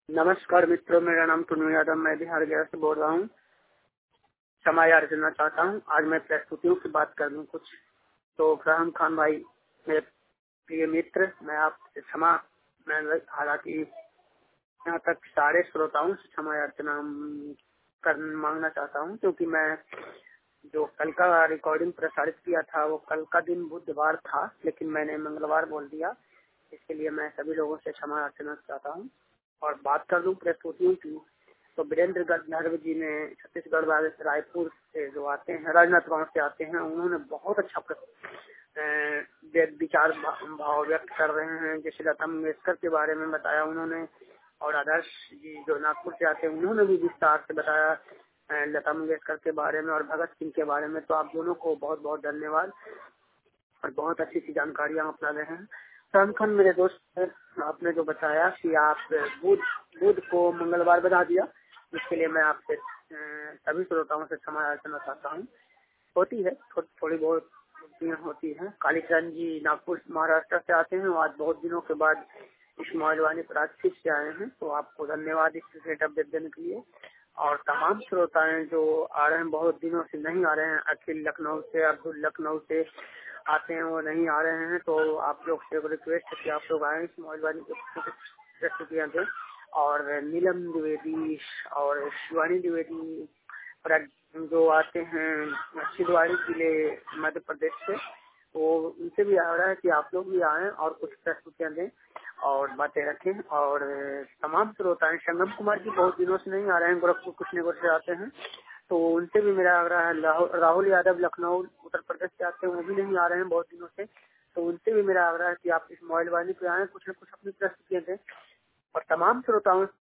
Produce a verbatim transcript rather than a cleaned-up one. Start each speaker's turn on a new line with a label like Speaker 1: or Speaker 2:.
Speaker 1: नमस्कार मित्रों, मेरा नाम टुन्नू यादव, मैं बिहार गया से बोल रहा हूँ। क्षमा याद करना चाहता हूँ। आज मैं प्रस्तुतियों की बात कर लूँ कुछ। तो फरहान खान भाई मेरे प्रिय मित्र, मैं आपसे क्षमा मैं हालांकि यहाँ तक सारे श्रोताओं से क्षमा याचना कर मांगना चाहता हूँ, क्योंकि मैं जो कल का रिकॉर्डिंग प्रसारित किया था वो कल का दिन बुधवार था, लेकिन मैंने मंगलवार बोल दिया। इसके लिए मैं सभी लोगों से क्षमा याचना चाहता हूँ। और बात कर लूँ प्रस्तुतियों की, तो वीरेंद्र गंधर्व जी ने छत्तीसगढ़ वाले रायपुर से जो आते हैं, राजनाथ गांव से आते हैं, उन्होंने बहुत अच्छा विचार भाव व्यक्त कर रहे हैं। जैसे लता मंगेशकर के बारे में बताया उन्होंने, और आदर्श जी जो नागपुर से आते हैं उन्होंने भी विस्तार से बताया लता मंगेशकर के बारे में और भगत सिंह के बारे में। तो आप दोनों को बहुत बहुत धन्यवाद और बहुत अच्छी अच्छी जानकारियाँ आप ला रहे हैं। खान मेरे दोस्त, आपने जो बताया कि आप बुध बुध को मंगलवार बता दिया, इसके लिए मैं आपसे सभी श्रोताओं से क्षमा याचना चाहता हूँ। होती है थो, थोड़ी बहुत गलतियाँ होती हैं। कालीचरण जी नागपुर महाराष्ट्र से आते हैं, आज बहुत दिनों के बाद इस मोबाइलवाणी पर आज फिर से आए हैं, तो आपको धन्यवाद इस रेट अपडेट देने के लिए। और तमाम श्रोताएं जो आ रहे हैं, बहुत दिनों से नहीं आ रहे हैं, अखिल लखनऊ से, अब्दुल लखनऊ से आते हैं, वो नहीं आ रहे हैं, तो आप लोग से रिक्वेस्ट है कि आप लोग आए इस मोबाइलवाणी की प्रस्तुतियाँ दें। और नीलम द्विवेदी और शिवानी द्विवेदी जो आते हैं छिंदवाड़ी जिले मध्य प्रदेश से, वो उनसे भी आ रहा है कि आप लोग भी आए और कुछ प्रस्तुतियाँ दें और बातें रखें। और तमाम श्रोताएं, संगम कुमार जी बहुत दिनों से नहीं आ रहे हैं, गोरखपुर कुशीनगर से आते हैं, तो उनसे भी मेरा आग्रह है। राहुल यादव लखनऊ उत्तर प्रदेश से आते हैं, वो भी नहीं आ रहे हैं बहुत दिनों से, तो उनसे भी मेरा आग्रह है कि आप इस मोबाइल वाणी पे आए, कुछ न कुछ अपनी प्रस्तुतियाँ दें। और तमाम श्रोताओं